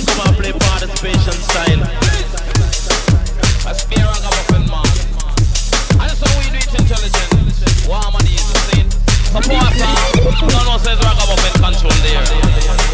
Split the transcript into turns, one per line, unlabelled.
come and play participation style. I spear ragamuffin man. And that's how we do it intelligent. Warm and easy, see? Support, no says ragamuffin control there.